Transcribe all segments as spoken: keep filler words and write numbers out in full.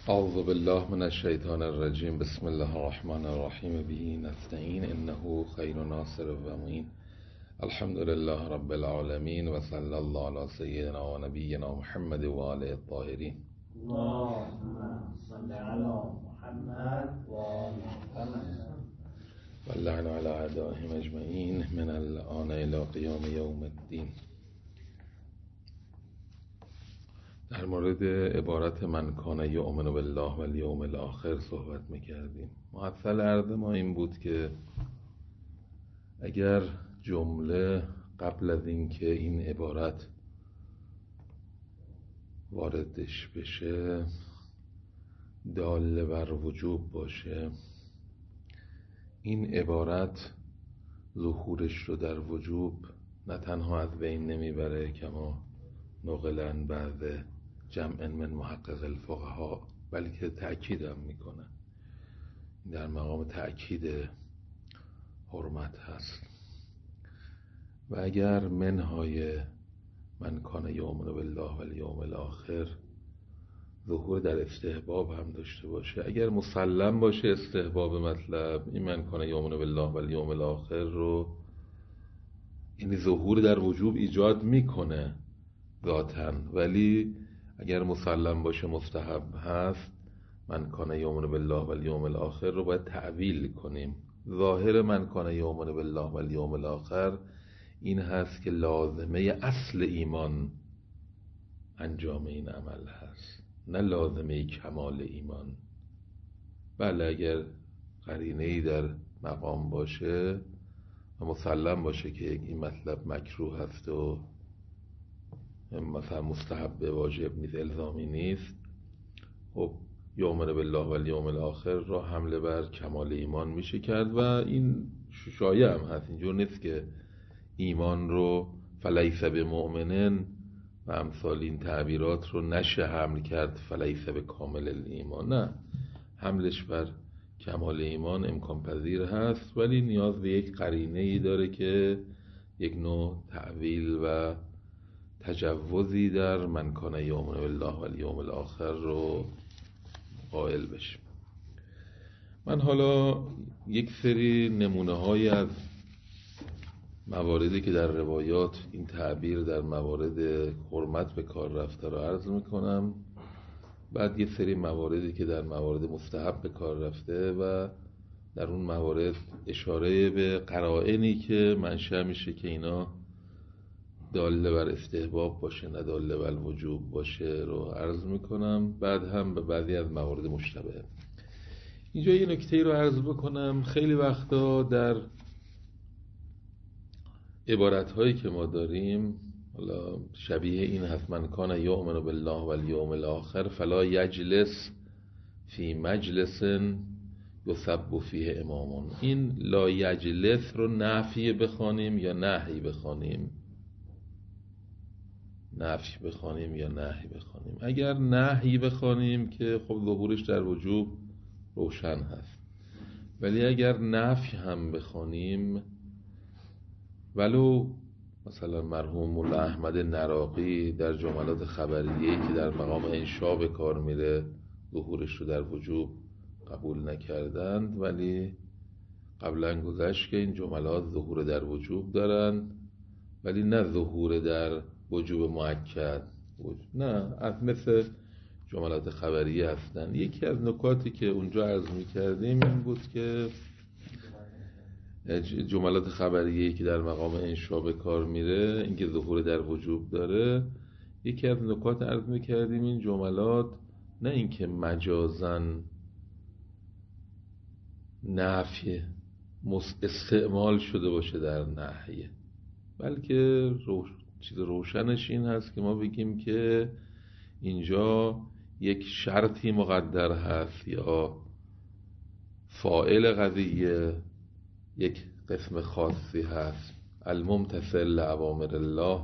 اعوذ بالله من الشیطان الرجیم. بسم الله الرحمن الرحیم. به نستعین انه خیر ناصر و معین. الحمد لله رب العالمین و صلی الله علی سیدنا و نبینا محمد و آله الطاهرین. اللهم صل علی محمد و آل محمد و لعن علی اعدائهم اجمعین من الآن الی قیام یوم الدین. در مورد عبارت من کان یؤمن بالله و الیوم الاخر صحبت میکردیم. محصل عرض ما این بود که اگر جمله قبل از اینکه این عبارت واردش بشه داله بر وجوب باشه، این عبارت ظهورش رو در وجوب نه تنها از بین نمیبره کما نقلن بعض جمع من محقق الفقها، بلکه تأکید هم میکنه. در مقام تأکید حرمت هست. و اگر منهای من کان یؤمن بالله و الیوم الاخر ظهور در استحباب هم داشته باشه، اگر مسلم باشه استحباب مطلب، این من کان یؤمن بالله و الیوم الاخر رو یعنی ظهور در وجوب ایجاد میکنه ذاتاً، ولی اگر مسلم باشه مستحب هست، من کان یؤمن بالله و الیوم الاخر رو باید تعویل کنیم. ظاهر من کان یؤمن بالله و الیوم الاخر این هست که لازمه اصل ایمان انجام این عمل هست، نه لازمه کمال ایمان. بله اگر قرینه‌ای در مقام باشه و مسلم باشه که این مطلب مکروه هست و مثلا مستحب واجب نیست، الزامی نیست، خب یؤمن بالله و الیوم الاخر را حمله بر کمال ایمان میشه کرد و این شایع هم هست. اینجور نیست که ایمان رو فلیس بمؤمنن و امثال این تعبیرات رو نشه حمل کرد فلیس بکامل الایمان، نه، حملش بر کمال ایمان امکان پذیر هست، ولی نیاز به یک قرینه‌ای داره که یک نوع تعویل و تجوزی در من کان یؤمن بالله و الیوم الاخر رو قائل بشیم. من حالا یک سری نمونه های از مواردی که در روایات این تعبیر در موارد حرمت به کار رفته رو عرض میکنم، بعد یک سری مواردی که در موارد مستحب به کار رفته و در اون موارد اشاره به قرائنی که منشأ میشه که اینا داله بر استحباب باشه نه داله بر وجوب باشه رو عرض میکنم. بعد هم به بعضی از موارد مشتبه. اینجا یه نکته رو عرض بکنم. خیلی وقتا در عبارت هایی که ما داریم، حالا شبیه این هست من کان یؤمن بالله و الیوم الاخر فلا یجلس فی مجلس یسب فیه امام، این لا یجلس رو نفی بخوانیم یا نهی بخوانیم، نفی بخوانیم یا نهی بخوانیم. اگر نهی بخوانیم که خب ظهورش در وجوب روشن هست، ولی اگر نفی هم بخوانیم، ولو مثلا مرحوم مولا احمد نراقی در جملات خبریه‌ای که در مقام انشا به کار میره ظهورش رو در وجوب قبول نکردند، ولی قبلا گذشت که این جملات ظهور در وجوب دارن، ولی نه ظهور در وجوب مؤکد، نه، از مثل جملات خبریه هستن. یکی از نکاتی که اونجا عرض می‌کردیم این بود که جملات خبریه‌ای که در مقام انشا به کار میره، اینکه ظهور در وجوب داره، یکی از نکات عرض می‌کردیم این جملات نه اینکه مجازاً نفی استعمال شده باشه در نهی، بلکه روش چیز روشنش این هست که ما بگیم که اینجا یک شرطی مقدر هست یا فاعل قضیه یک قسم خاصی هست، الممتثل لأوامر الله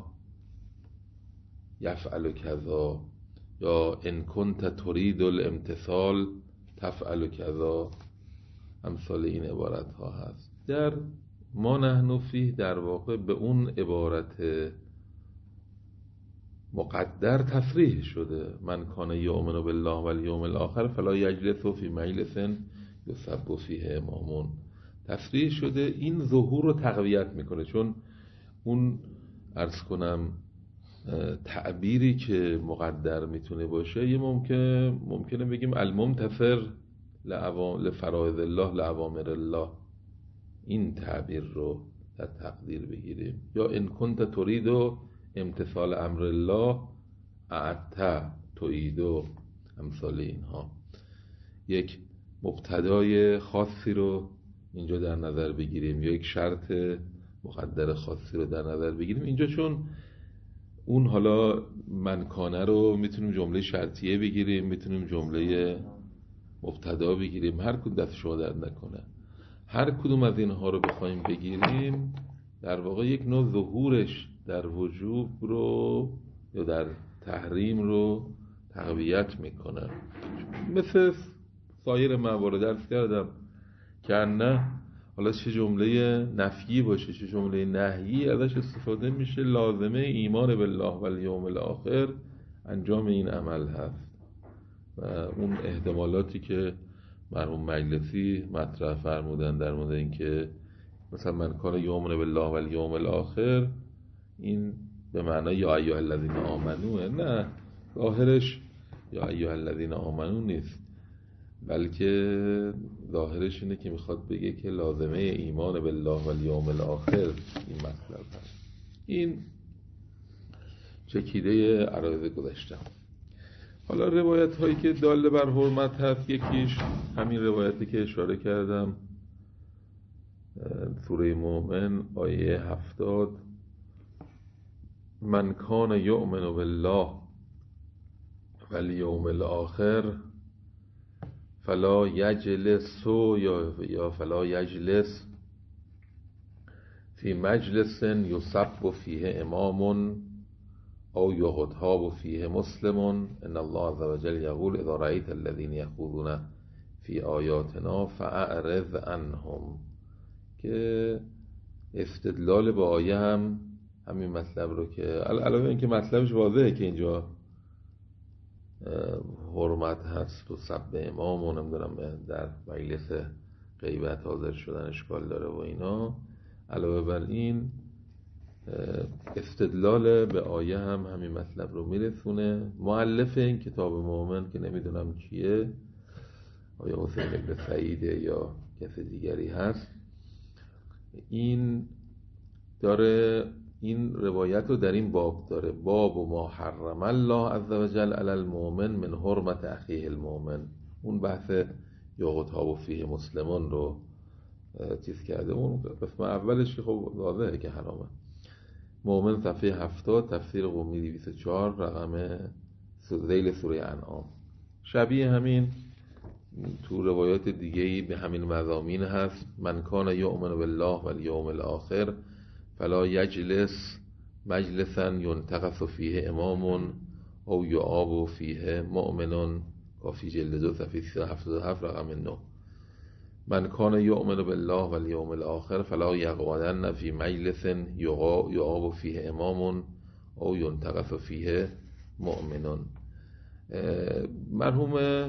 یفعل کذا، یا ان کنت ترید الامتثال تفعل کذا، امثال این عبارت ها هست. در ما نحن فیه در واقع به اون عبارت مقدر تصریح شده، من کان یؤمن بالله و الیوم الاخر فلا یجلس فی مجلس یسب فیه امامون، تصریح شده. این ظهور رو تقویت میکنه، چون اون عرض کنم تعبیری که مقدر میتونه باشه یه ممکن ممکنه بگیم الممتثل لفرائض الله لأوامر الله، این تعبیر رو در تقدیر بگیریم. یا ان کنت ترید امتثال امر الله اعت ترید، امثال اینها. یک مبتدای خاصی رو اینجا در نظر بگیریم یا یک شرط مقدر خاصی رو در نظر بگیریم اینجا، چون اون حالا منکانه رو میتونیم جمله شرطیه بگیریم، میتونیم جمله مبتدا بگیریم، هر کدوم دست شما درد نکنه. هر کدوم از اینها رو بخوایم بگیریم در واقع یک نوع ظهورش در وجوب رو یا در تحریم رو تقویت میکنه. مثل سایر موارد درس کردم که نه حالا چه جمله نفیی باشه چه جمله نهیی ازش استفاده میشه، لازمه ایمان بالله و الیوم الاخر انجام این عمل هست. و اون احتمالاتی که مرحوم مجلسی مطرح فرمودن در مورد این که مثلا من کان یؤمن بالله و الیوم الاخر این به معنای یا ایها الذین آمنوه، نه، ظاهرش یا ایها الذین آمنو نیست، بلکه ظاهرش اینه که میخواد بگه که لازمه ایمان بالله و الیوم الاخر این مطلب هست. این چکیده عرایض گذشته. حالا روایت هایی که داله بر حرمت هست، یکیش همین روایتی که اشاره کردم، سوره مومن آیه هفتاد، من کان یؤمن بالله و الیوم الاخر فلا یجلس یا فلا یجلس فی مجلس یسب فیه امام او یغتاب فیه مسلم ان الله عز وجل یقول اذا رأیت الذین یخوضون فی آیاتنا فاعرض عنهم، که استدلال با آیه هم همین مطلب رو که علاوه این که مطلبش واضحه که اینجا حرمت هست و سب امام و نمیدونم در مجلس غیبت حاضر شدن اشکال داره و اینا، علاوه بر این استدلال به آیه هم همین مطلب رو میرسونه. مؤلف این کتاب مومن که نمیدونم کیه، آیا حسین ابن سعیده یا کس دیگری هست، این داره این روایت رو در این باب داره، باب و ما حرم الله عز وجل علی المؤمن من حرمت اخیه المؤمن، اون بحث یغتاب فیه مسلمان رو چیز کرده. اون قسم اولش که خب واضحه که حرامه. مومن صفحه هفتاد، تفسیر قمی دویست و چهار، رقم ذیل سوره انعام. شبیه همین تو روایات دیگه‌ای به همین مضامین هست، من کان یؤمن بالله و الیوم الاخر فلا یجلس مجلسا ینتقص فیه امام او یعاب فیه مؤمن، کافی جلد دو صفحه سیصد و هفتاد و هفت رقم نه. من کان یؤمن بالله و الیوم الاخر فلا یقعدن فی مجلس یعاب فیه امام او ینتقص فیه مؤمن. مرحوم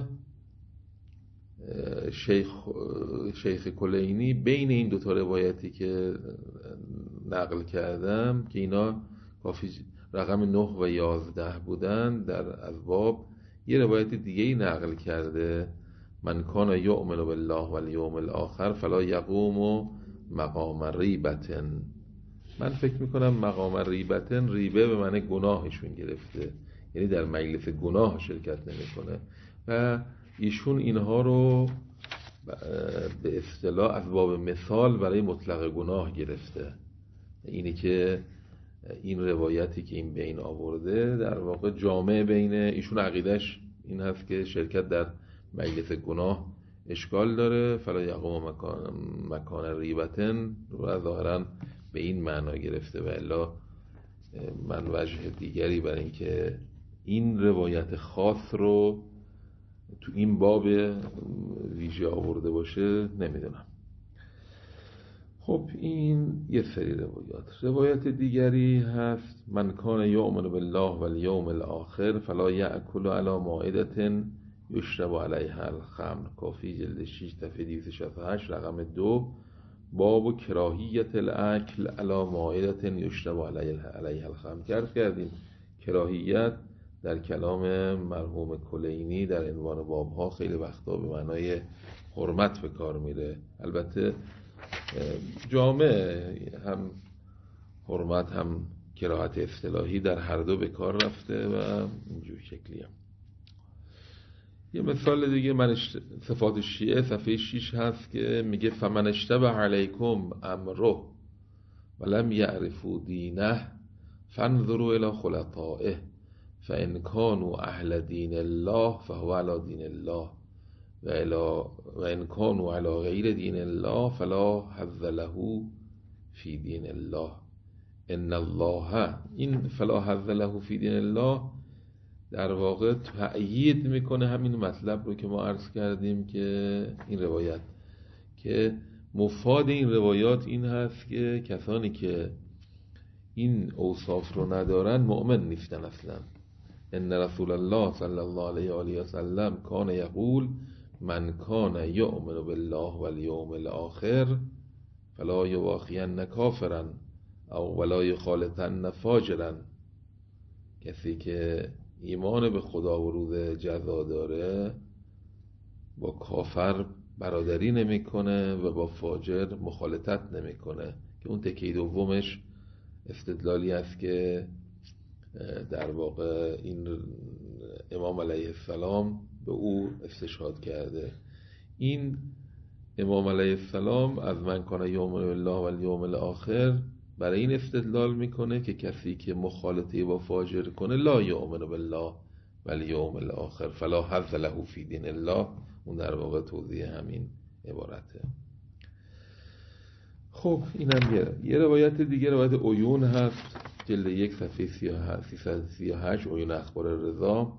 شیخ شیخ کلینی بین این دو تا روایتی که نقل کردم که اینا کافی رقم نه و یازده بودن در ابواب، یه روایت دیگه ای نقل کرده، من کان یؤمن بالله و الیوم الاخر فلا یقوم مقام ریبتن. من فکر میکنم مقام ریبتن، ریبه به معنی گناهشون گرفته، یعنی در مجلس گناه شرکت نمیکنه. و ایشون اینها رو به اصطلاح از باب مثال برای مطلق گناه گرفته. اینی که این روایتی که این بین آورده در واقع جامع بین ایشون، عقیدش این هست که شرکت در مجلس گناه اشکال داره، فلا یقوم مکان مکان ریبتن و ظاهرا به این معنا گرفته. و الا من وجه دیگری برای این که این روایت خاص رو تو این باب ویژه آورده باشه نمیدونم. خب خب این یه سری روایات. روایت دیگری هست: من کان یؤمن بالله والیوم الاخر فلا یأکل علی مائدة یشرب علیها الخمر. کافی جلد شش صفحه دویست و شصت و هشت رقم دو. باب کراهیت الاکل علی مائدة یشرب علیها الخمر. کرد کردیم کراهیت در کلام مرحوم کلینی در عنوان بابها خیلی وقتا به معنای حرمت به کار میره. البته جامع هم حرمت هم کراهت اصطلاحی در هر دو به کار رفته و اینجور شکلی هم. یه مثال دیگه من صفات شیعه صفحه شش هست که میگه فمن اشتبه علیکم امره ولم یعرفوا دینه فانظروا الی خلطائه فان کانوا اهل دین الله فهو علی دین الله و ان کانوا علی غیر دین الله فلا حظ له فی دین الله ان الله. این فلا حظ له فی دین الله در واقع تأیید میکنه همین مطلب رو که ما عرض کردیم که این روایت که مفاد این روایات این هست که کسانی که این اوصاف رو ندارن مؤمن نیستن اصلا. ان رسول الله صلی الله علیه و آله و سلم کان یقول من کان یؤمن بالله والیوم الاخر فلا یواخین کافرا او ولا یخالطن فاجرا. کسی که ایمان به خدا و روز جزا داره با کافر برادری نمیکنه و با فاجر مخالطت نمیکنه، که اون تکه دومش استدلالی است که در واقع این امام علیه السلام به او استشهاد کرده. این امام علیه السلام از من کان یؤمن بالله والیوم الاخر برای این استدلال میکنه که کسی که مخالطه با فاجر کنه لا یؤمن بالله والیوم الاخر فلا حظ له فی دین الله. اون در واقع توضیح همین عبارته. خب اینم یه یه روایت دیگه، روایت عیون هست، جلد یک صفحه سیصد و سی و هشت، عیون اخبار رضا.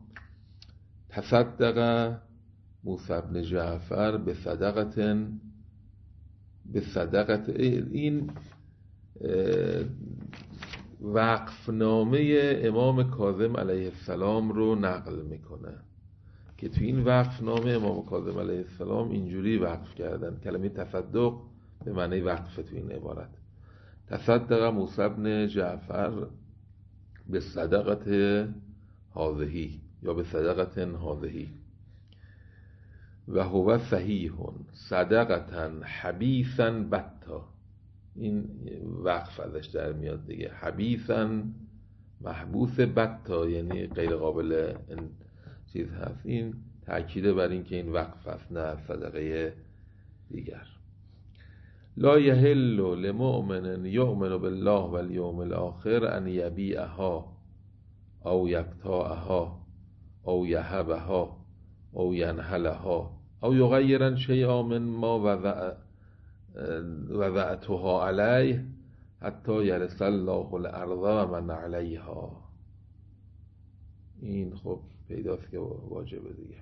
تصدق موسی بن جعفر به صدقت به صدقت. این وقفنامه امام کاظم علیه السلام رو نقل میکنه که تو این وقفنامه امام کاظم علیه السلام اینجوری وقف کردن. کلمه تصدق به معنی وقف تو این عبارت. تصدق موسی بن جعفر به صدقت هذهی یا به صدقت هذهی و هو صحیح صدقتا حبیثا بتا. این وقف ازش در میاد دیگه، حبیثا محبوس بتا یعنی غیر قابل چیز هست. این تأکید بر این که این وقف است نه صدقه دیگر. لا یحل لمؤمن یؤمن بالله والیوم الاخر ان یبیعها او یبتاعها او یهبها او ینحلها او یغیرن شیئا من ما وضع وضعتها علیه حتی یرث الله الارض و من علیها. این خب پیداست که واجبه دیگه.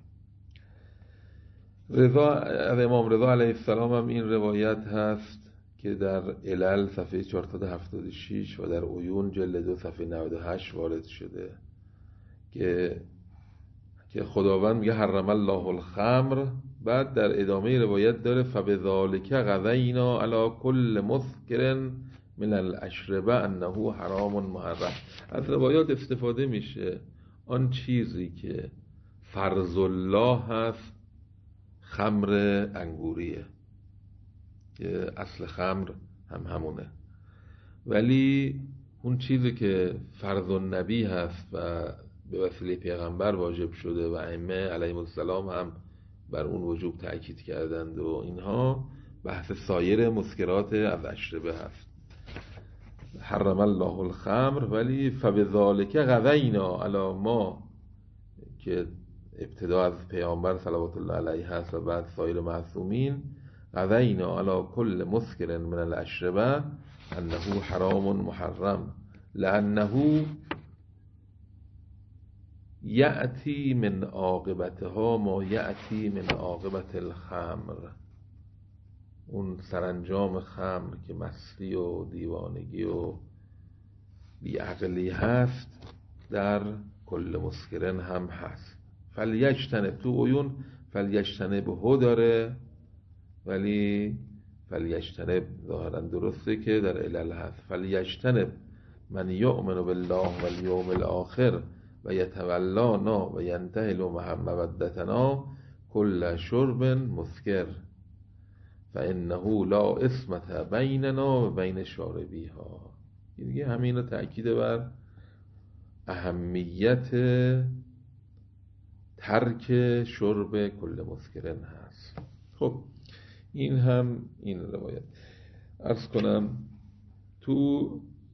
رضا از امام رضا علیه السلام هم این روایت هست که در علل صفحه چهارصد و هفتاد و شش و در عیون جلد دو صفحه نود و هشت وارد شده که که خداوند میگه حرم الله الخمر. بعد در ادامه روایت داره فبذالک قضینا علی کل مسکر من الاشربه انه حرام محرم. از روایات استفاده میشه آن چیزی که فرض الله هست خمر انگوریه که اصل خمر هم همونه، ولی اون چیزی که فرض النبی هست و به وسیله پیغمبر واجب شده و ائمه علیهم السلام هم بر اون وجوب تأکید کردند و اینها بحث سایر مسکرات از اشربه هست. حرم الله الخمر ولی فبذالک قضینا علی ما که ابتدا از پیامبر صلوات الله علیه هست و بعد سایر معصومین قضینا علی کل مسکر من الاشربه انه حرام محرم لانه یأتی من عاقبتها ما یأتی من عاقبت الخمر. اون سرانجام خمر که مستی و دیوانگی و بیعقلی هست در کل مسکرن هم هست. فلیجتنب، تو عیون فلیجتنب هو داره ولی فلیجتنب ظاهرا درسته که در علل هست. فلیجتنب من یؤمن بالله والیوم الاخر و یتولانا و ینتهل مودتنا کل شرب مسکر فانه لا اسمت بیننا و بین شاربیها. دیگه همین رو تأکید بر اهمیت ترک شرب کل مسکرن هست. خب این هم این روایت. عرض کنم تو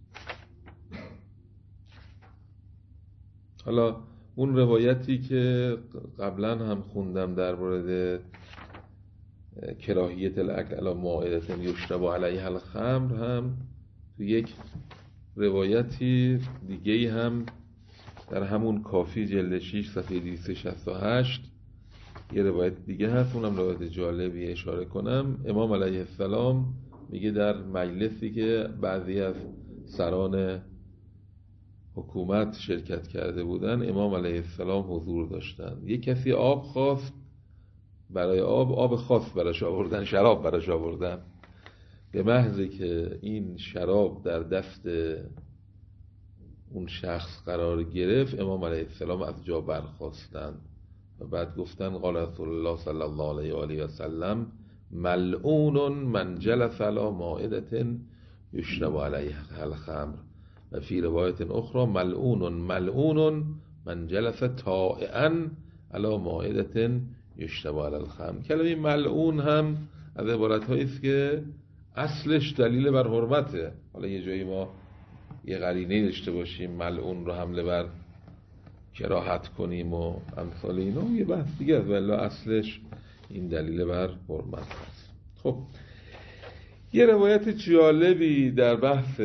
حالا اون روایتی که قبلا هم خوندم در مورد کراهیت الاکل علی مائدة یشرب علیها الخمر هم تو یک روایتی دیگه هم در همون کافی جلد شش صفحه دویست و شصت و هشت یه روایت دیگه هست، اونم روایت جالبی اشاره کنم. امام علیه السلام میگه در مجلسی که بعضی از سران حکومت شرکت کرده بودن امام علیه السلام حضور داشتن. یک کسی آب خواست، برای آب آب خاص براش آوردن، شراب براش آوردن. به محضی که این شراب در دست اون شخص قرار گرفت امام علیه السلام از جا برخاستند و بعد گفتن قال رسول الله صلی الله علیه و آله و سلم ملعون من جلس علی مائدة یشرب علیها الخمر و فی روایت اخرى ملعون ملعون من جلس طائعا علی مائدة یشرب علی الخمر. کلمه ملعون هم از عبارت‌هایی است که اصلش دلیل بر حرمته. حالا یه جایی ما یه قرینه داشته باشیم ملعون رو حمله بر کراهت کنیم و امثال اینا یه بحث دیگه است، ولی اصلش این دلیل بر حرمت هست. خب یه روایت جالبی در بحث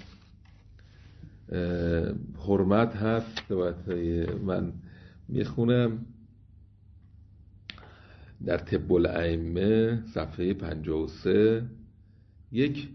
حرمت هست، روایت من میخونم در طب الائمه صفحه پنجاه و سه. یک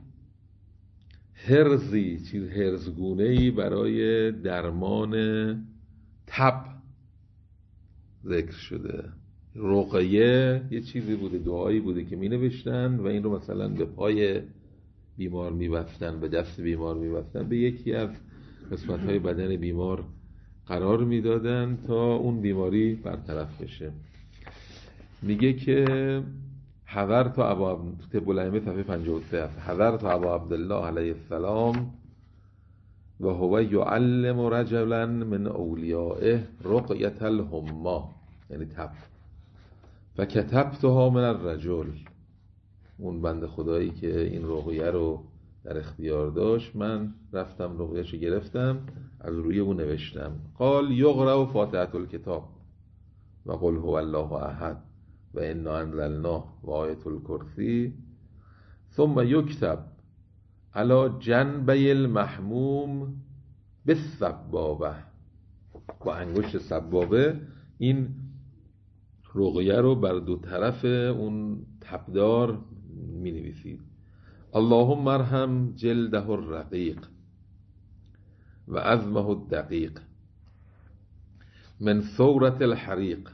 هرزی چیز هرزگونه‌ای برای درمان تب ذکر شده. رقیه یه چیزی بوده، دعایی بوده که می نوشتن و این رو مثلا به پای بیمار می بستن، به دست بیمار می بستن، به یکی از قسمت‌های بدن بیمار قرار می دادن تا اون بیماری برطرف بشه. میگه که حضرت ابا طب الائمه صفحه پنجاه و سه حضرت ابا عبدالله علیه السلام و هو یعلم رجلا من اولیائه رقیة الحما یعنی تب فکتبتها من الرجل. اون بنده خدایی که این رقیه رو در اختیار داشت من رفتم رقیه‌شو گرفتم از روی اون نوشتم. قال یقرأ فاتحة الکتاب و قل هو الله احد و انا انزلناه و آیة الکرسی ثم یکتب علی جنبی المحموم بالسبابه. با انگشت سبابه این رقیه رو بر دو طرف اون تبدار می نویسید. اللهم ارحم جلده الرقیق و عظمه الدقیق من ثورة الحریق.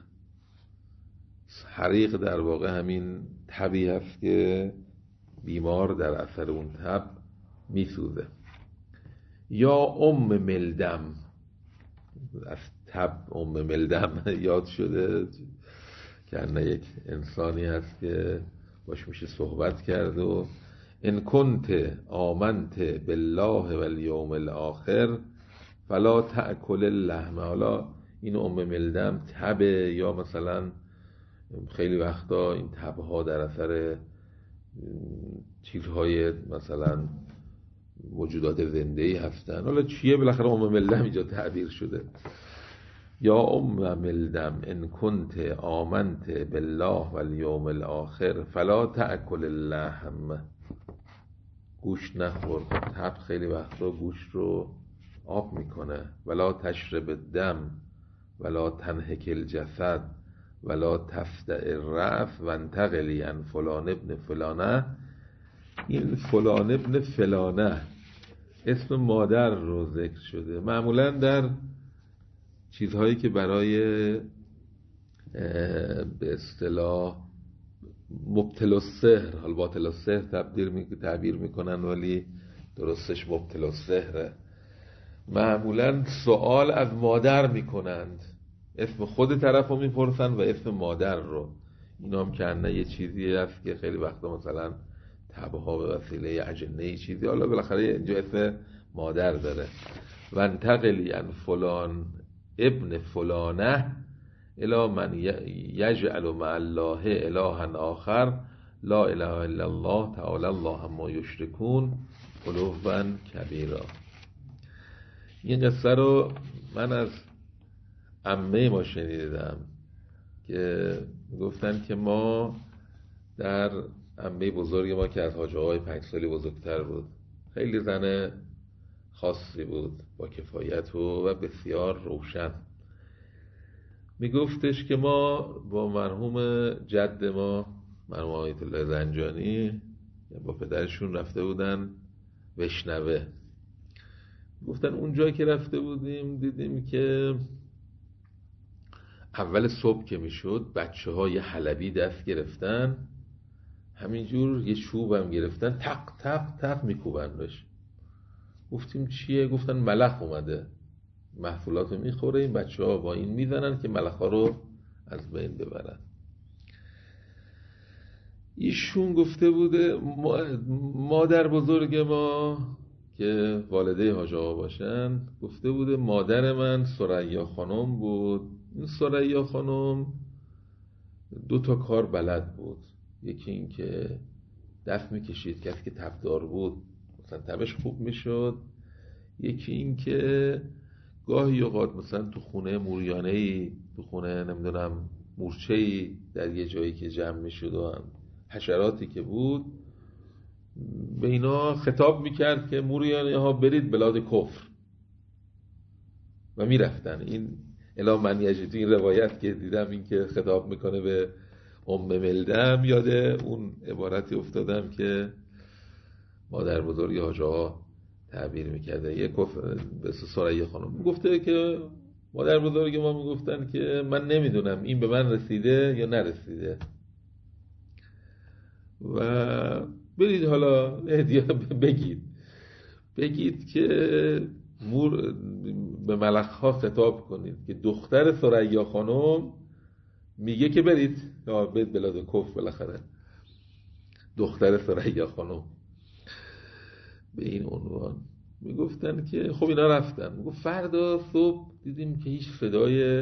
حریق در واقع همین تبی هست که بیمار در اثر اون تب می سوزه. یا ام ملدم، از تب ام ملدم یاد شده که انه یک انسانی هست که باش میشه صحبت کرد. و ان کنت آمنت بالله والیوم الاخر فلا تأکل اللحم. حالا این ام ملدم تبه یا مثلا خیلی وقتا این تبها در اثر چیزهای مثلا موجودات زنده‌ای هستن. حالا چیه بالاخره ام ملدم اینجا تعبیر شده. یا ام ملدم ان کنت آمنت بالله والیوم الاخر فلا تأکل اللحم. گوشت نخور. تب خیلی وقتا گوشت رو آب میکنه. ولا تشرب الدم ولا تنهک الجسد ولا تفتع الرأف و انتقلی عن فلان ابن فلانه. این فلان ابن فلانه اسم مادر رو ذکر شده. معمولا در چیزهایی که برای به اصطلاح مبتل السحر، حال باطل السحر تبدیل می تعبیر میکنن ولی درستش مبتل السحره، معمولا سوال از مادر میکنند، اسم خود طرف رو میپرسن و اسم مادر رو. اینا هم کنه یه چیزی هست که خیلی وقتا مثلا تبها به وسیله اجنه چیزی، حالا بالاخره اینجا اسم مادر داره. و انتقلی عن فلان ابن فلانه الی من یجعل مع الله الها آخر لا اله الا الله تعالی الله ما یشرکون علوا کبیرا. این قصه رو من از عمه ما شنیدم که گفتن که ما در عمه بزرگ ما که از حاج آقای پنج سالی بزرگتر بود، خیلی زن خاصی بود با کفایت و, و بسیار روشن، میگفتش که ما با مرحوم جد ما مرحوم آیت الله زنجانی با پدرشون رفته بودن وشنوه. گفتن اونجا که رفته بودیم دیدیم که اول صبح که میشد بچه ها یه حلبی دست گرفتن، همینجور یه چوب هم گرفتن، تق تق تق میکوبن بش. گفتیم چیه؟ گفتن ملخ اومده محصولات رو میخوره، این بچه ها با این میزنن که ملخ ها رو از بین ببرن. ایشون گفته بوده مادر بزرگ ما که والده حاج آقا باشن، گفته بوده مادر من ثریا خانم بود. این ثریا خانم دو تا کار بلد بود، یکی این که دست میکشید، کسی که تبدار بود مثلا تبش خوب میشد، یکی این که گاهی اوقات مثلا تو خونه موریانه‌ای، تو خونه نمیدونم مورچه‌ای در یه جایی که جمع میشد و حشراتی که بود به اینا خطاب میکرد که موریانه ها برید بلاد کفر و میرفتن. این الا من یجد، این روایت که دیدم این که خطاب میکنه به ام ملدم، یاد اون عبارتی افتادم که مادر بزرگ حاج آقا تعبیر میکرده. یه کفر به ثریا خانم گفته که مادر بزرگ ما میگفتن که من نمیدونم این به من رسیده یا نرسیده و برید حالا بگید بگید که مور به ملخ‌ها خطاب کنید که دختر ثریا خانم میگه که برید یا برید بلاد کفر. بالاخره دختر ثریا خانم به این عنوان میگفتن که خب اینا رفتن. میگفت فردا صبح دیدیم که هیچ صدای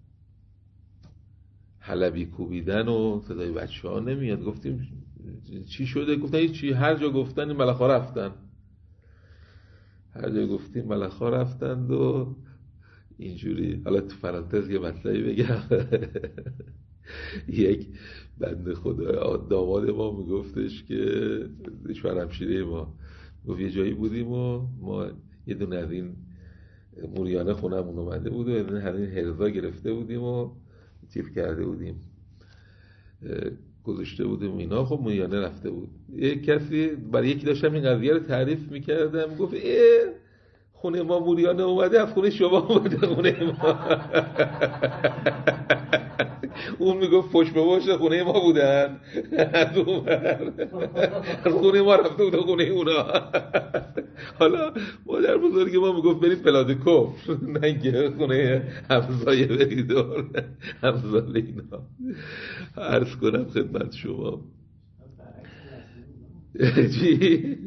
حلبی کوبیدن و صدای بچه ها نمیاد. گفتیم چی شده؟ گفتن هیچی، هر جا گفتن این ملخ ها رفتن، هر جا گفتیم ملخ ها رفتند و اینجوری. حالا تو پرانتز یه مطلبی بگم یک بنده خدا داماد ما میگفتش که شوهرمشیره ما گفت یه جایی بودیم و ما یه دونه از این موریانه خونمون اومده بود و یه دونه از این هرزا گرفته بودیم و چیز کرده بودیم گذاشته بودیم اینا. خب موریانه رفته بود. یک کسی برای یکی داشتم این قضیه رو تعریف میکردم، گفت اه خونه ما موریانه اومده، از خونه شما اومده خونه ما. اون میگفت پشت به پشت خونه ما بودن، از اون از خونه ما رفته بود خونه اونا. حالا مادر بزرگ ما میگفت برید بلاد کفر، نه خونه همسایه برید همسایه اینا. عرض کنم خدمت شما چی؟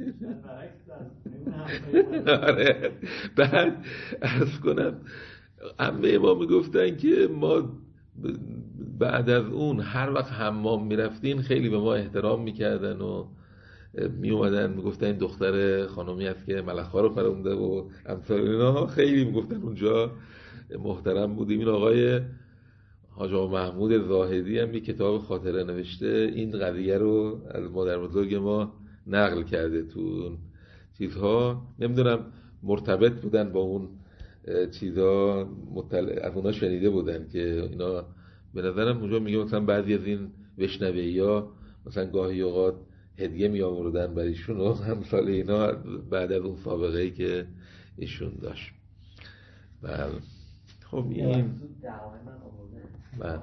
آره. بعد عرض کنم عمه ما میگفتن که ما بعد از اون هر وقت حمام میرفتین خیلی به ما احترام میکردن و میومدن میگفتن این دختر خانومی هست که ملخ‌ها رو فرمونده و امثال اینا. خیلی میگفتن اونجا محترم بودیم. این آقای حاج آقا محمود زاهدی هم یه کتاب خاطره نوشته، این قضیه رو از مادر بزرگ ما نقل کرده تو چیزها. نمیدونم مرتبط بودن با اون چیزا، مطلع از اونا شنیده بودن که اینا به نظرم اونجا میگه مثلا بعضی از این وشنوی ها مثلا گاهی اوقات هدیه می آوردن برای ایشون و همسال اینا بعد از اون سابقه ای که ایشون داشت. بله خب این بله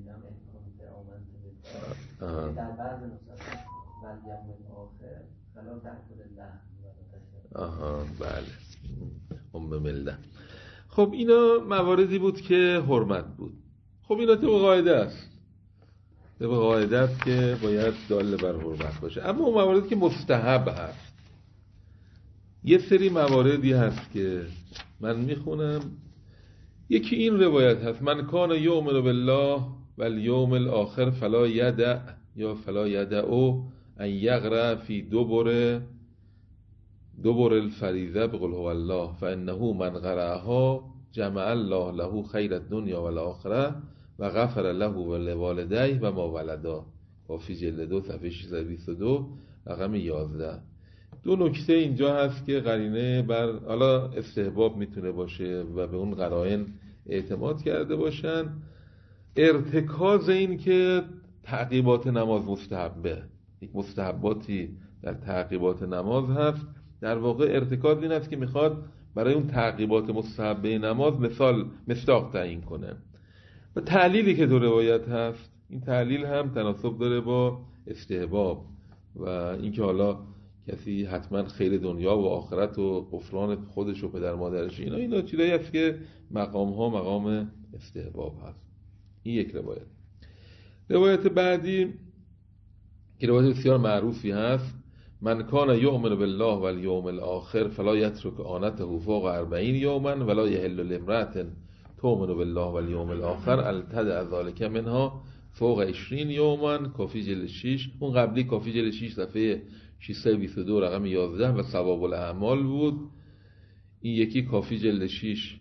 در بعض نسخه آخر خلاف تأکد الله. آها بله ام ملده. خب اینا مواردی بود که حرمت بود. خب اینا طبق قاعده است، طبق قاعده است که باید دال بر حرمت باشه. اما اون مواردی که مستحب هست، یه سری مواردی هست که من میخونم. یکی این روایت هست: من کان یؤمن بالله والیوم الاخر فلا یدع یا فلا یدعو ان یقرأ فی دبر دبر الفریضه بقل هو الله فانه من قرأها جمع الله له خیر الدنیا والآخره و غفر له و لوالدیه و ما ولدا. کافی جلد دو صفحه ششصد و بیست و دو رقم یازده. دو نکته اینجا هست که قرینه بر حالا استحباب میتونه باشه و به اون قرائن اعتماد کرده باشن. ارتکاز این که تعقیبات نماز مستحبه، یک مستحباتی در تعقیبات نماز هست، در واقع ارتکاز این است که میخواد برای اون تعقیبات مستحبه نماز مثال مصداق تعیین کنه. و تعلیلی که تو روایت هست، این تعلیل هم تناسب داره با استحباب و اینکه حالا کسی حتما خیر دنیا و آخرت و غفران خودش و پدر مادرش، اینا اینا چیزایی هست که مقام ها مقام استحباب هست. این یک روایت. روایت بعدی که روایت بسیار معروفی هست: من کان یؤمن بالله والیوم الاخر فلا یترک آنته فوق اربعین یوما ولا یحل لامرأة تؤمن بالله والیوم الاخر التدع ذلك منها فوق عشرین یوما. کافی جلد شش. اون قبلی کافی جلد شش صفحه ششصد و بیست و دو رقم یازده و ثواب الاعمال بود. این یکی کافی جلد شش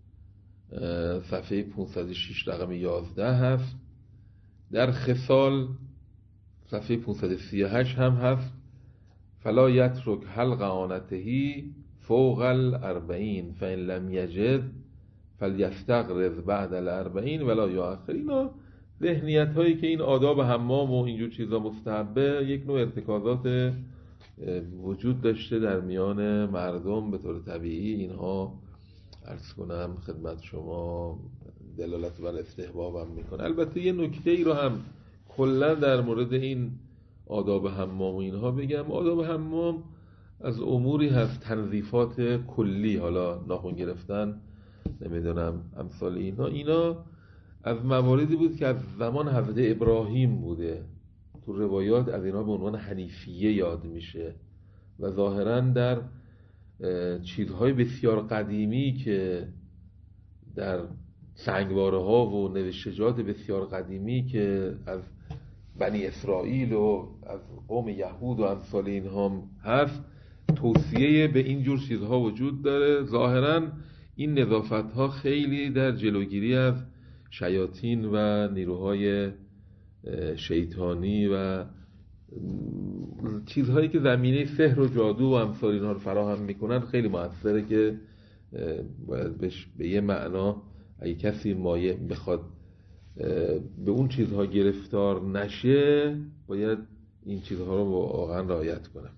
صفحه پانصد و شش رقم یازده هست. در خصال صفحه پانصد و سی و هشت هم هست: فلا یترک حلق آنتهی فوق الاربعین فإن لم یجد فلیستغرض بعد الاربعین ولا یؤخر. اینا ذهنیت هایی که این آداب حمام و اینجور چیزا مستحبه، یک نوع ارتکازات وجود داشته در میان مردم به طور طبیعی. اینها عرض کنم خدمت شما دلالت بر استحباب هم میکنه. البته یه نکته ای رو هم کلا در مورد این آداب حمام و اینها بگم. آداب حمام از اموری هست، تنظیفات کلی، حالا ناخن گرفتن، نمیدونم امثال اینها، اینا از مواردی بود که از زمان حضرت ابراهیم بوده. تو روایات از اینا به عنوان حنیفیه یاد میشه و ظاهراً در چیزهای بسیار قدیمی که در سنگواره ها و نوشتجات بسیار قدیمی که از بنی اسرائیل و از قوم یهود و امثال اینها هست، توصیه به اینجور چیزها وجود داره. ظاهراً این نظافت ها خیلی در جلوگیری از شیاطین و نیروهای شیطانی و چیزهایی که زمینه سحر و جادو و امثال اینها رو فراهم میکنن خیلی موثره که باید به یه معنا اگه کسی مایه بخواد به اون چیزها گرفتار نشه باید این چیزها رو واقعا رعایت کنه.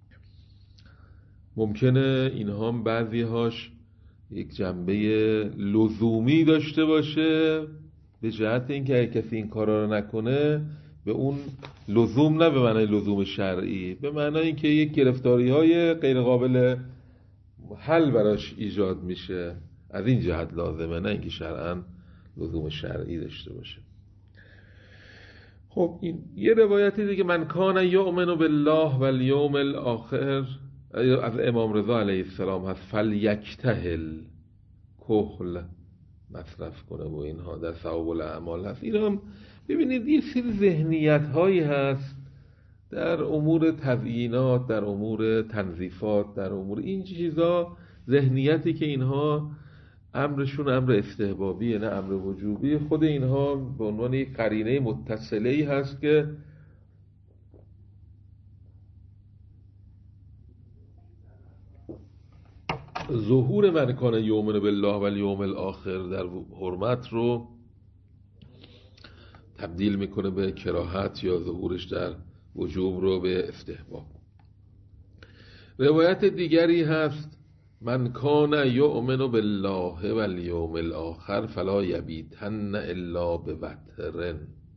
ممکنه اینها بعضی هاش یک جنبه لزومی داشته باشه به جهت اینکه اگه کسی این کارا رو نکنه به اون لزوم، نه به معنای لزوم شرعی، به معنای اینکه یک گرفتاری های غیر قابل حل براش ایجاد میشه، از این جهت لازمه، نه اینکه شرعاً لزوم شرعی داشته باشه. خب این یه روایتی دیگه: من کان یؤمن بالله والیوم الاخر از امام رضا علیه السلام هست فلیکتهل کحل مصرف کنه و اینها در ثواب الاعمال هست. اینا هم ببینید یه سری ذهنیت هایی هست در امور تزیینات، در امور تنظیفات، در امور این چیزا، ذهنیتی که اینها امرشون امر استحبابیه نه امر وجوبی. خود اینها به عنوان یک قرینه متصله‌ای هست که ظهور من کان یؤمن بالله والیوم الاخر در حرمت رو تبدیل میکنه به کراهت یا ظهورش در وجوب رو به استحباب. روایت دیگری هست من کان یؤمن بالله والیوم الاخر فلا یبیتن الا بوتر.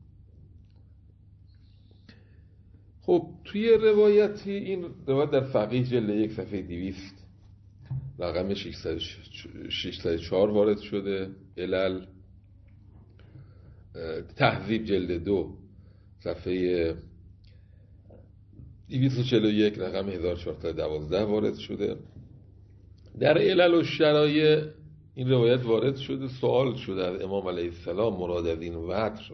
خب توی روایتی، این روایت در فقیه جلد یک صفحه دویست رقم ششصد و چهار وارد شده، علل تهذیب جلد دو صفحه دویست و چهل و یک رقم هزار و چهارصد و دوازده وارد شده. در علل و شرایع این روایت وارد شده، سوال شده از امام علیه السلام مراد از این وتر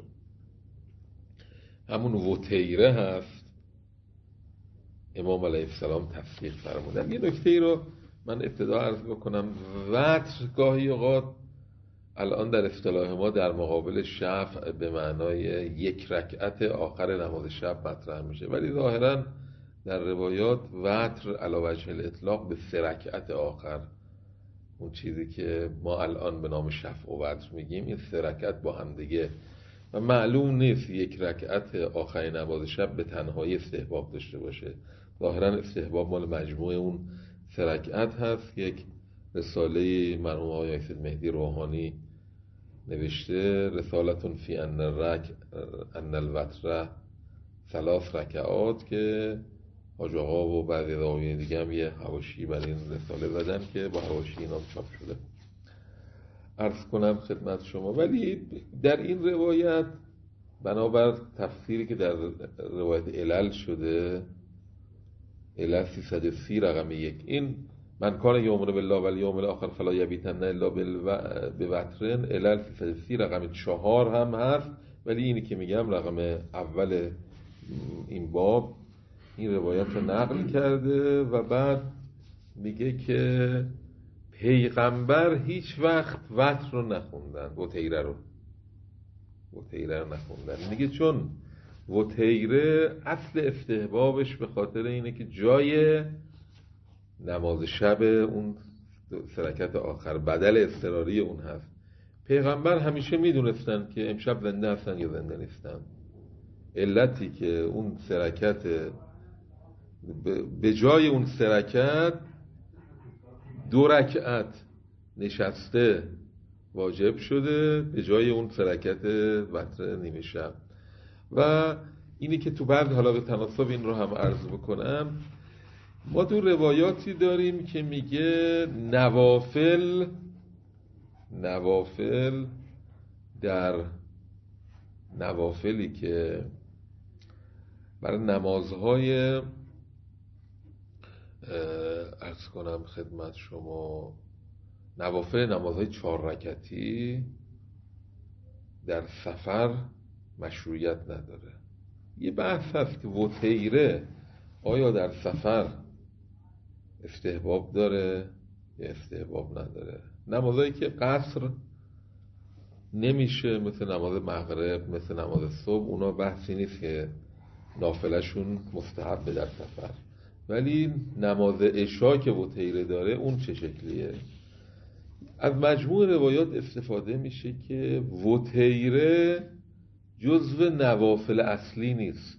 همون وتیره هست. امام علیه السلام تصدیق فرمودن. یه نکته ای رو من ابتدا عرض بکنم. وتر گاهی اوقات الان در اصطلاح ما در مقابل شفع به معنای یک رکعت آخر نماز شب مطرح میشه، ولی ظاهرا در روایات وتر علی وجه الاطلاق به سه رکعت آخر، اون چیزی که ما الان به نام شفع و وتر میگیم، این سه رکعت با هم دیگه و معلوم نیست یک رکعت آخر نماز شب به تنهایی استحباب داشته باشه. ظاهرا استحباب مال مجموعه اون سه رکعت هست. یک رساله مرحوم آقای سید مهدی روحانی نوشته رسالتون فی ان الرک ان الوتر ثلاث رکعات، که حاج آقا و بعضی راویین دیگه هم یه حواشی برای این رساله زدن که با حواشی اینا چاپ شده، عرض کنم خدمت شما. ولی در این روایت بنابر تفسیری که در روایت علل شده، علل سیصد و سی رقم یک، این من کان یؤمن بالله والیوم الاخر فلا یبیتن الا بوتر، علل سیصد و سی رقم چهار هم هست، ولی اینی که میگم رقم اول این باب این روایت رو نقل کرده و بعد میگه که پیغمبر هیچ وقت وتر رو نخوندن، وتیره رو وتیره رو نخوندن. میگه چون وتیره اصل استحبابش به خاطر اینه که جای نماز شب اون سه رکعت آخر بدل اضطراری اون هست. پیغمبر همیشه میدونستن که امشب زنده هستن یا زنده نیستن. علتی که اون سه رکعت به جای اون سه رکعت دو رکعت نشسته واجب شده به جای اون سه رکعت وتر نیمه شب. و اینی که تو بعد حالا به تناسب این رو هم عرض بکنم، ما تو روایاتی داریم که میگه نوافل نوافل در نوافلی که برای نمازهای عرض کنم خدمت شما، نوافل نمازهای چهار رکعتی در سفر مشروعیت نداره. یه بحث هست که وتیره آیا در سفر استحباب داره یا استحباب نداره. نمازهایی که قصر نمیشه مثل نماز مغرب، مثل نماز صبح، اونا بحثی نیست که نافلهشون مستحبه در سفر. ولی نماز عشا که وتیره داره اون چه شکلیه؟ از مجموع روایات استفاده میشه که وتیره جزو نوافل اصلی نیست.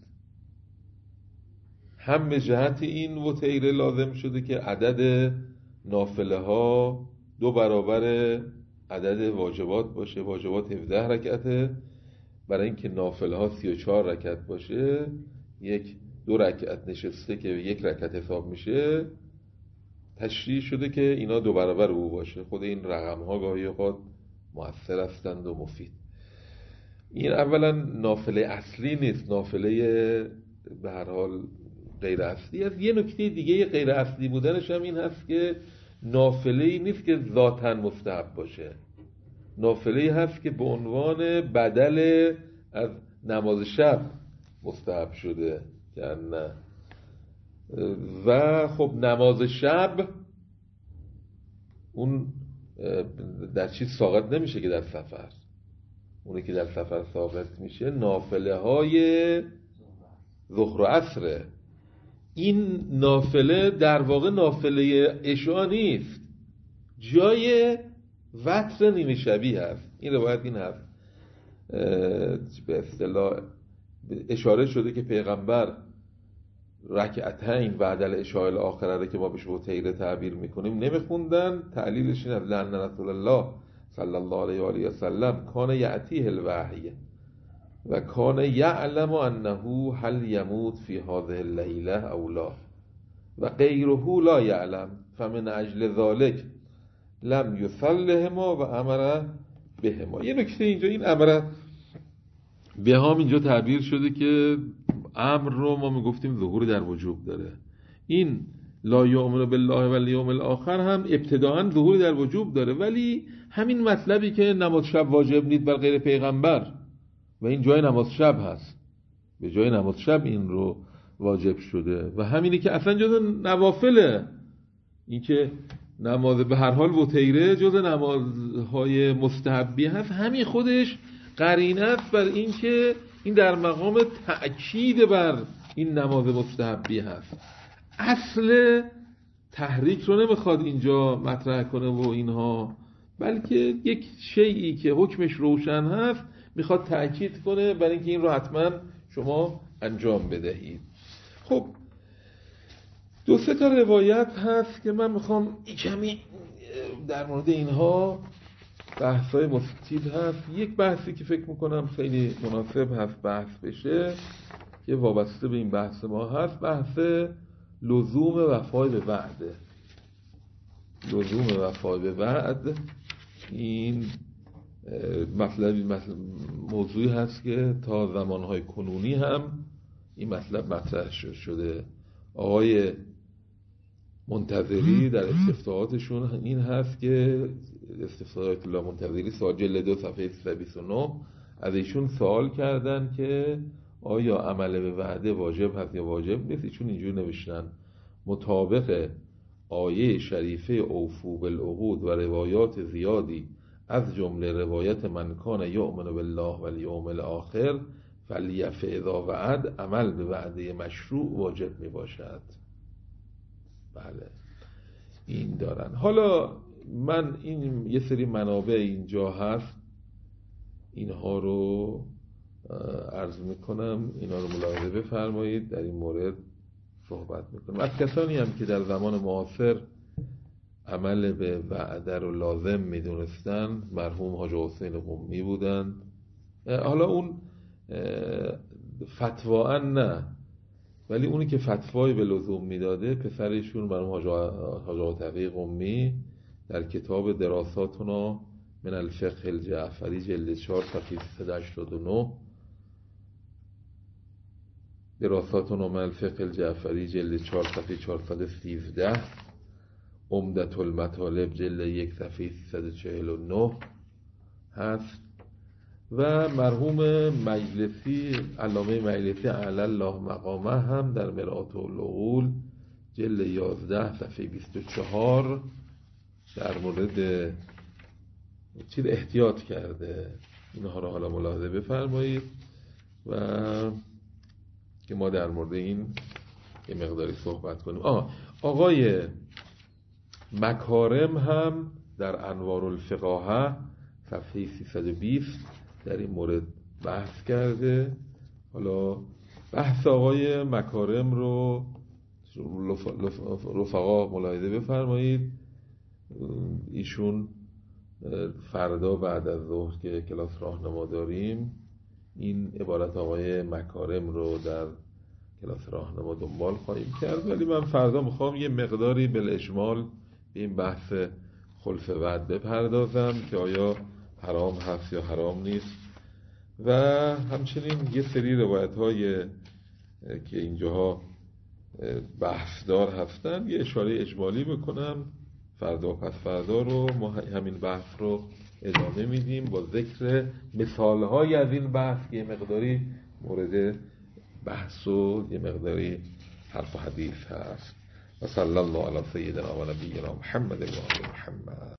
هم به جهت این وتیره لازم شده که عدد نافله ها دو برابر عدد واجبات باشه. واجبات هفده رکعته، برای اینکه نافله ها سی و چهار رکعت باشه یک دو رکعت نشسته که یک رکعت حساب میشه، تشریح شده که اینا دو برابر او باشه. خود این رقم ها گاهی اوقات مؤثر هستند و مفید. این اولا نافله اصلی نیست، نافله به هر حال غیر اصلی است. یه نکته دیگه غیر اصلی بودنش هم این هست که نافله‌ای نیست که ذاتاً مستحب باشه، نافله‌ای هست که به عنوان بدل از نماز شب مستحب شده که نه. و خب نماز شب اون در چیز ساقط نمیشه که در سفر، اونی که در سفر ساقط میشه نافله های ظهر و عصره. این نافله در واقع نافله عشا نیست، جای وتر نیمه شبی هست. این روایت این هست. به اصطلاح اشاره شده که پیغمبر رکعتین بعد العشاء الاخره که ما بهش وتیره تعبیر میکنیم نمیخوندن. تعلیلش این است لأن رسول الله صلی الله علیه و آله و سلم کان یأتیه الوحی و کان یعلم انه هل یموت فی هذه اللیله او لا و غیره لا یعلم فمن اجل ذلک لم یصلهما و امر بهما. یه نکته اینجا، این امر به هم اینجا تعبیر شده که امر رو ما میگفتیم ظهور در وجوب داره. این لا یؤمن بالله و الیوم الاخر هم ابتداءً ظهور در وجوب داره، ولی همین مطلبی که نماز شب واجب نیست بر غیر پیغمبر و این جای نماز شب هست، به جای نماز شب این رو واجب شده و همینی که اصلا جز نوافله، این که نماز به هر حال وتیره جز نمازهای مستحبی هست، همین خودش قرینه است بر این که این در مقام تأکید بر این نماز مستحبی هست. اصل تحریک رو نمیخواد اینجا مطرح کنه و اینها، بلکه یک شیئی که حکمش روشن هست میخواد تأکید کنه بر اینکه این رو حتما شما انجام بدهید. خب دو سه تا روایت هست که من میخوام کمی در مورد اینها بحثای مفید هست. یک بحثی که فکر میکنم خیلی مناسب هست بحث بشه که وابسته به این بحث ما هست، بحث لزوم وفای به وعده. لزوم وفای به وعد این مطلبی مطلب موضوعی هست که تا زمانهای کنونی هم این مطلب مطرح شده. آقای منتظری در استفتاحاتشون این هست که استفتاحات الله منتظری سال جلد دو صفحه سیصد و بیست و نه از ایشون سوال کردن که آیا عمل به وعده واجب هست یا واجب نیست. ایشون اینجور نوشتن مطابق آیه شریفه اوفو بالعقود و روایات زیادی از جمله روایت من کان یؤمن بالله و الیوم الاخر فلیف اذا وعد، عمل به وعده مشروع واجب می باشد. بله این دارن. حالا من این یه سری منابع اینجا هست، اینها رو عرض میکنم، اینا رو ملاحظه بفرمایید، در این مورد صحبت میکنم. از کسانی هم که در زمان معاصر عمل به وعده رو لازم میدونستن مرحوم حاج حسین قمی بودند. حالا اون فتواً نه، ولی اونی که فتوای به لزوم میداده پسرشون مرحوم حاج عتقی قمی در کتاب دراساتنا من الفقه الجعفری جلد چهار صفحه سیصد و هشتاد و نه، دراساتنا من الفقه الجعفری جلد چهار صفحه چهارصد و سیزده، عمدة المطالب جلد یک صفحه سیصد و چهل و نه هست و مرحوم مجلسی علامه مجلسی اعلی الله مقامه هم در مرآت العقول جلد یازده صفحه بیست و چهار در مورد چیز احتیاط کرده. اینها رو حالا ملاحظه بفرمایید و که ما در مورد این یه مقداری صحبت کنیم. آه آقای مکارم هم در انوار الفقاهه صفحه سیصد و بیست در این مورد بحث کرده. حالا بحث آقای مکارم رو رفقا ملاحظه بفرمایید. ایشون فردا بعد از ظهر که کلاس راهنما داریم این عبارت آقای مکارم رو در کلاس راهنما دنبال خواهیم کرد، ولی من فردا میخوام یه مقداری بالاجمال به این بحث خلف وعد بپردازم که آیا حرام هست یا حرام نیست و همچنین یه سری روایت های که اینجاها بحثدار هستن یه اشاره اجمالی بکنم. فردا پس فردا رو ما همین بحث رو ادامه میدیم با ذکر مثال های از این بحث که یه مقداری مورد بحث و یه مقداری حرف و حدیث هست. و صلی الله علی سیدنا و نبینا محمد و آل محمد.